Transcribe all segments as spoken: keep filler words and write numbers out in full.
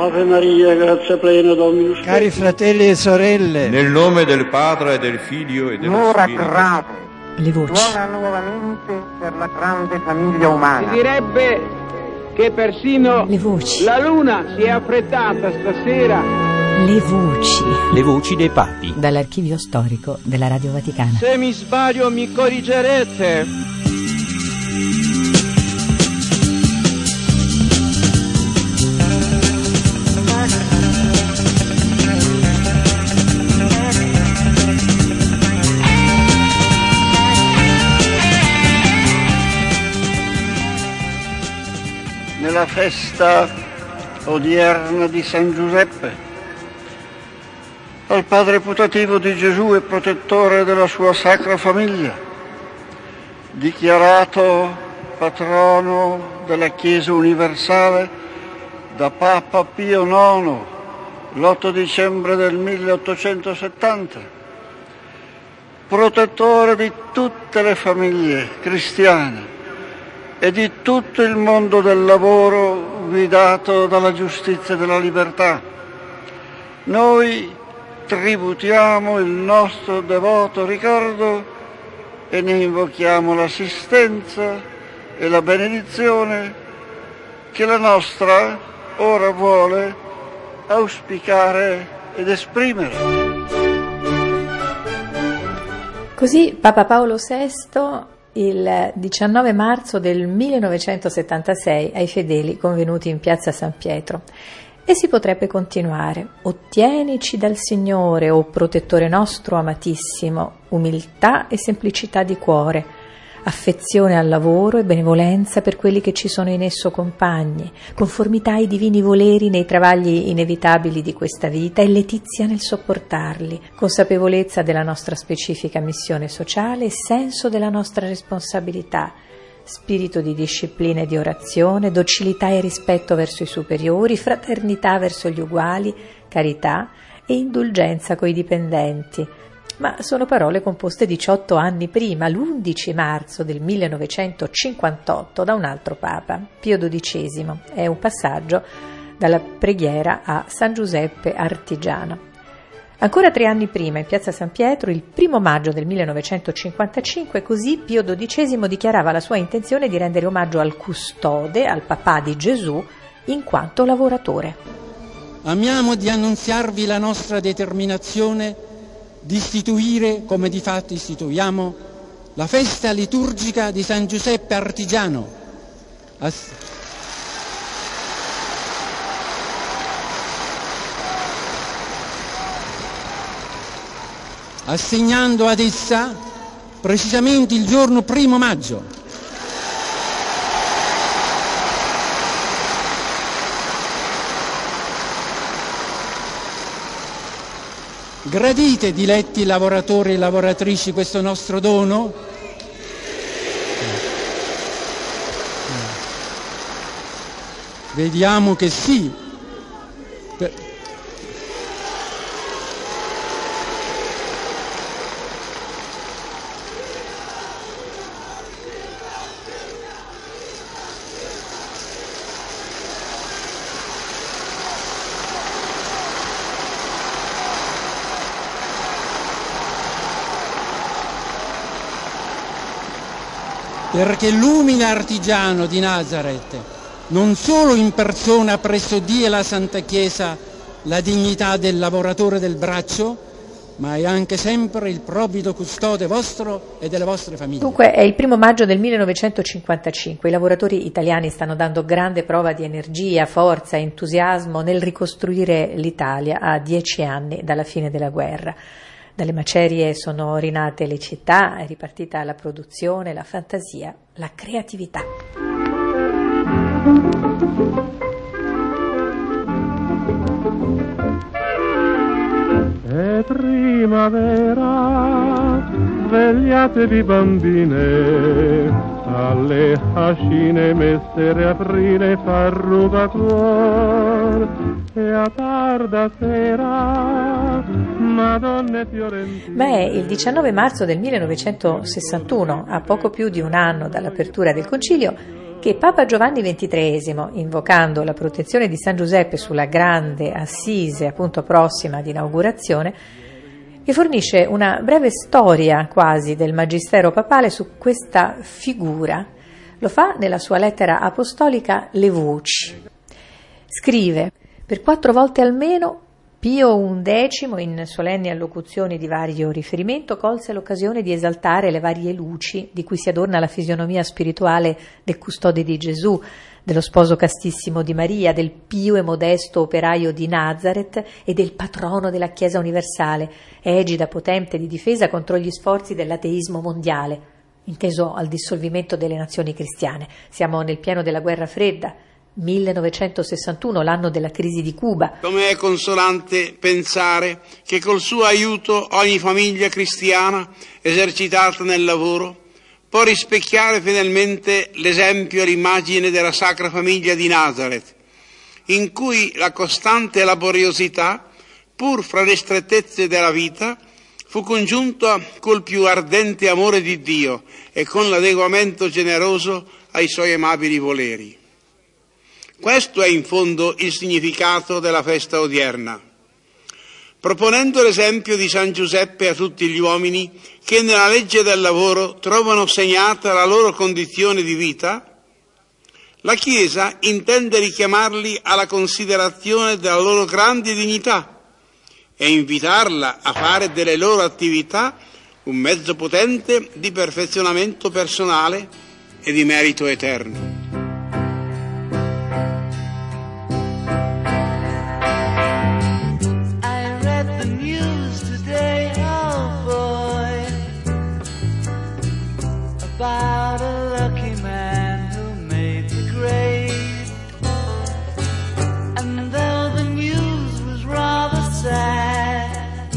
Ave Maria, grazia plena, Dominus tecum. Cari fratelli e sorelle, nel nome del Padre e del Figlio e dello Spirito. grave, le voci. suona nuovamente per la grande famiglia umana. Si direbbe che persino le voci. La luna si è affrettata stasera. Le voci. Le voci dei papi. Dall'archivio storico della Radio Vaticana. Se mi sbaglio mi corrigerete. Nella festa odierna di San Giuseppe, al Padre putativo di Gesù e protettore della sua Sacra Famiglia, dichiarato patrono della Chiesa universale da Papa Pio nono l'otto dicembre del milleottocentosettanta, protettore di tutte le famiglie cristiane e di tutto il mondo del lavoro guidato dalla giustizia e dalla libertà. Noi tributiamo il nostro devoto ricordo e ne invochiamo l'assistenza e la benedizione che la nostra ora vuole auspicare ed esprimere. Così Papa Paolo sesto il diciannove marzo del millenovecentosettantasei ai fedeli convenuti in piazza San Pietro. E si potrebbe continuare: ottienici dal Signore, o protettore nostro amatissimo, umiltà e semplicità di cuore, affezione al lavoro e benevolenza per quelli che ci sono in esso compagni, conformità ai divini voleri nei travagli inevitabili di questa vita e letizia nel sopportarli, consapevolezza della nostra specifica missione sociale e senso della nostra responsabilità, spirito di disciplina e di orazione, docilità e rispetto verso i superiori, fraternità verso gli uguali, carità e indulgenza coi dipendenti. Ma sono parole composte diciotto anni prima, l'undici marzo del millenovecentocinquantotto, da un altro Papa, Pio dodicesimo. È un passaggio dalla preghiera a San Giuseppe Artigiano. Ancora tre anni prima, in piazza San Pietro, il primo maggio del millenovecentocinquantacinque, così Pio dodicesimo dichiarava la sua intenzione di rendere omaggio al custode, al papà di Gesù, in quanto lavoratore. Amiamo di annunziarvi la nostra determinazione di istituire, come di fatto istituiamo, la festa liturgica di San Giuseppe Artigiano, Ass- assegnando ad essa precisamente il giorno primo maggio. Gradite, diletti lavoratori e lavoratrici, questo nostro dono? Vediamo che sì. Per... perché l'umile artigiano di Nazareth non solo impersona presso Dio e la Santa Chiesa la dignità del lavoratore del braccio, ma è anche sempre il provvido custode vostro e delle vostre famiglie. Dunque è il primo maggio del millenovecentocinquantacinque, i lavoratori italiani stanno dando grande prova di energia, forza e entusiasmo nel ricostruire l'Italia a dieci anni dalla fine della guerra. Dalle macerie sono rinate le città, è ripartita la produzione, la fantasia, la creatività. È primavera, svegliatevi bambine, alle ascine messere aprile farruga cuor, e a tarda sera madonne fiorentine. Beh, il diciannove marzo del millenovecentosessantuno, a poco più di un anno dall'apertura del concilio, che Papa Giovanni ventitreesimo, invocando la protezione di San Giuseppe sulla grande assise appunto prossima ad inaugurazione, vi fornisce una breve storia quasi del magistero papale su questa figura. Lo fa nella sua lettera apostolica Le Voci. Scrive: per quattro volte almeno Pio undicesimo, in solenni allocuzioni di vario riferimento, colse l'occasione di esaltare le varie luci di cui si adorna la fisionomia spirituale del custode di Gesù, dello sposo castissimo di Maria, del pio e modesto operaio di Nazareth e del patrono della Chiesa universale, egida potente di difesa contro gli sforzi dell'ateismo mondiale, inteso al dissolvimento delle nazioni cristiane. Siamo nel pieno della guerra fredda, millenovecentosessantuno, l'anno della crisi di Cuba. Come è consolante pensare che col suo aiuto ogni famiglia cristiana esercitata nel lavoro può rispecchiare finalmente l'esempio e l'immagine della Sacra Famiglia di Nazareth, in cui la costante laboriosità, pur fra le strettezze della vita, fu congiunta col più ardente amore di Dio e con l'adeguamento generoso ai suoi amabili voleri. Questo è in fondo il significato della festa odierna. Proponendo l'esempio di San Giuseppe a tutti gli uomini che nella legge del lavoro trovano segnata la loro condizione di vita, la Chiesa intende richiamarli alla considerazione della loro grande dignità e invitarla a fare delle loro attività un mezzo potente di perfezionamento personale e di merito eterno. About a lucky man who made the grade, and though the news was rather sad,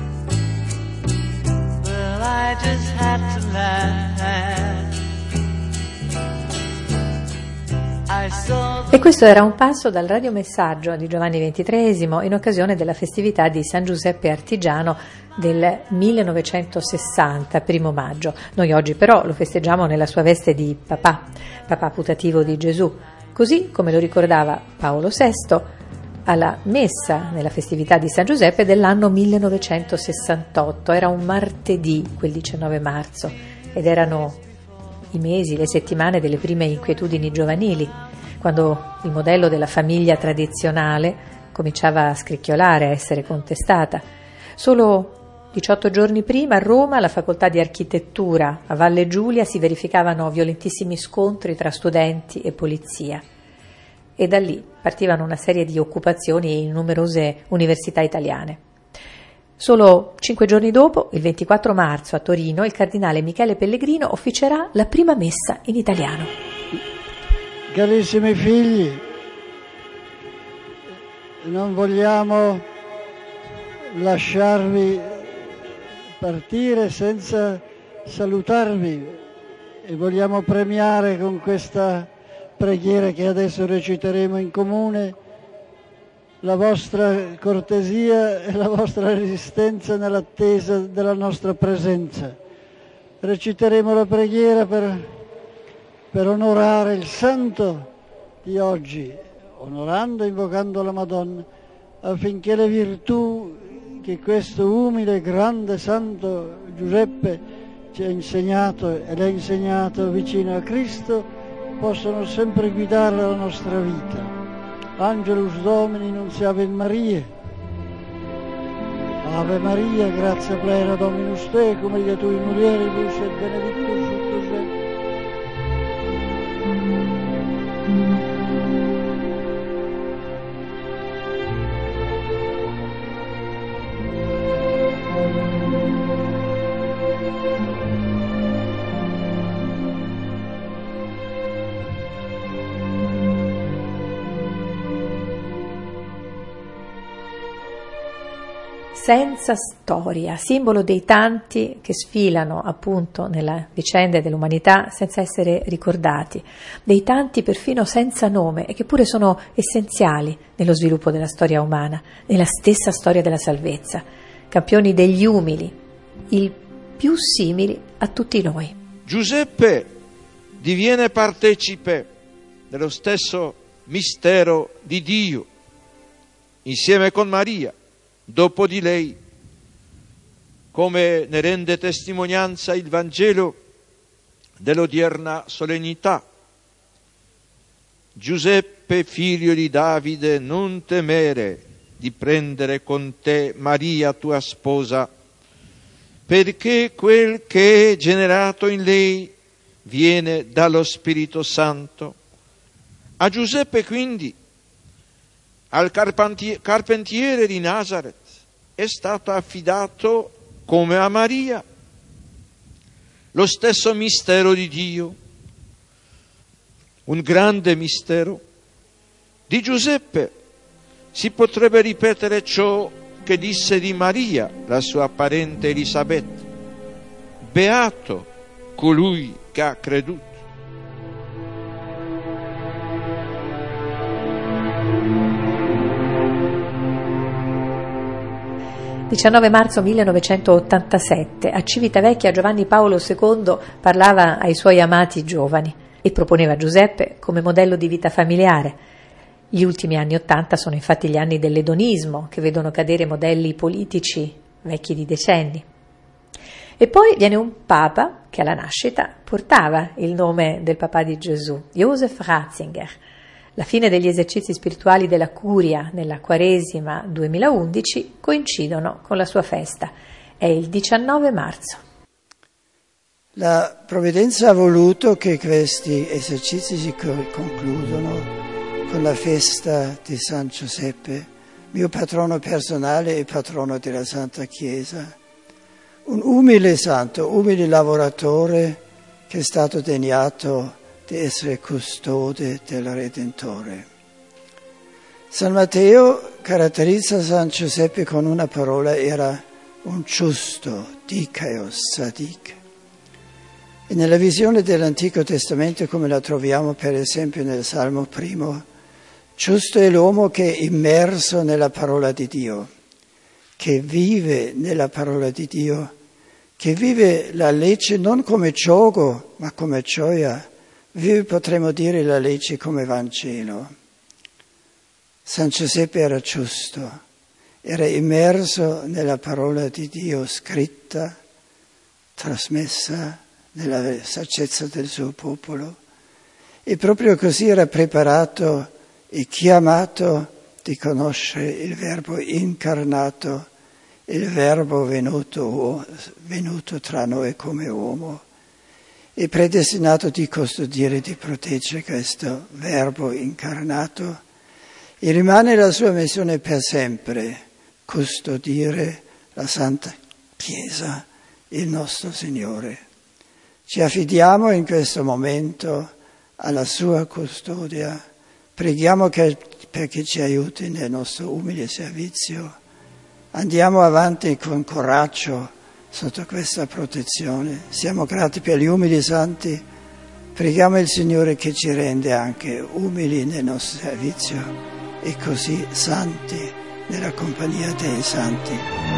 well, I just had to laugh. I saw the... E questo era un passo dal radiomessaggio di Giovanni ventitreesimo in occasione della festività di San Giuseppe Artigiano del millenovecentosessanta, primo maggio. Noi oggi però lo festeggiamo nella sua veste di papà, papà putativo di Gesù, così come lo ricordava Paolo sesto alla messa nella festività di San Giuseppe dell'anno millenovecentosessantotto. Era un martedì, quel diciannove marzo, ed erano i mesi, le settimane delle prime inquietudini giovanili, quando il modello della famiglia tradizionale cominciava a scricchiolare, a essere contestata. Solo diciotto giorni prima a Roma, alla facoltà di architettura a Valle Giulia, si verificavano violentissimi scontri tra studenti e polizia e da lì partivano una serie di occupazioni in numerose università italiane. Solo cinque giorni dopo, il ventiquattro marzo a Torino, il cardinale Michele Pellegrino officerà la prima messa in italiano. Carissimi figli, non vogliamo lasciarvi partire senza salutarvi e vogliamo premiare con questa preghiera che adesso reciteremo in comune la vostra cortesia e la vostra resistenza nell'attesa della nostra presenza. Reciteremo la preghiera per, per onorare il santo di oggi, onorando e invocando la Madonna, affinché le virtù che questo umile e grande santo Giuseppe ci ha insegnato e le ha insegnato vicino a Cristo possano sempre guidare la nostra vita. Angelus Domini nuntiavit Mariae. Ave Maria, gratia plena Dominus tecum, ea tui mulieribus et benedictus fructus ventris. Senza storia, simbolo dei tanti che sfilano appunto nella vicenda dell'umanità senza essere ricordati, dei tanti perfino senza nome e che pure sono essenziali nello sviluppo della storia umana, nella stessa storia della salvezza, campioni degli umili, il più simili a tutti noi. Giuseppe diviene partecipe dello stesso mistero di Dio, insieme con Maria, dopo di lei, come ne rende testimonianza il Vangelo dell'odierna solennità. Giuseppe, figlio di Davide, non temere di prendere con te Maria tua sposa, perché quel che è generato in lei viene dallo Spirito Santo. A Giuseppe quindi, al carpentiere di Nazaret, è stato affidato come a Maria lo stesso mistero di Dio, un grande mistero. Di Giuseppe si potrebbe ripetere ciò che disse di Maria la sua parente Elisabetta: beato colui che ha creduto. diciannove marzo millenovecentottantasette, a Civitavecchia Giovanni Paolo secondo parlava ai suoi amati giovani e proponeva Giuseppe come modello di vita familiare. Gli ultimi anni Ottanta sono infatti gli anni dell'edonismo, che vedono cadere modelli politici vecchi di decenni. E poi viene un papa che alla nascita portava il nome del papà di Gesù, Joseph Ratzinger. La fine degli esercizi spirituali della Curia nella Quaresima duemilaundici coincidono con la sua festa. È il diciannove marzo. La provvidenza ha voluto che questi esercizi si concludano con la festa di San Giuseppe, mio patrono personale e patrono della Santa Chiesa. Un umile santo, umile lavoratore che è stato degnato di essere custode del Redentore. San Matteo caratterizza San Giuseppe con una parola: era un giusto, dikaios, sadik. E nella visione dell'Antico Testamento, come la troviamo per esempio nel Salmo primo, giusto è l'uomo che è immerso nella parola di Dio, che vive nella parola di Dio, che vive la legge non come gioco ma come gioia. Vive, potremmo dire, la legge come Vangelo. San Giuseppe era giusto, era immerso nella parola di Dio scritta, trasmessa nella saggezza del suo popolo, e proprio così era preparato e chiamato di conoscere il Verbo incarnato, il Verbo venuto, venuto tra noi come uomo. È predestinato di custodire e di proteggere questo Verbo incarnato, e rimane la sua missione per sempre: custodire la Santa Chiesa, il nostro Signore. Ci affidiamo in questo momento alla sua custodia, preghiamo che, perché ci aiuti nel nostro umile servizio, andiamo avanti con coraggio sotto questa protezione. Siamo grati per gli umili santi, preghiamo il Signore che ci rende anche umili nel nostro servizio e così santi nella compagnia dei santi.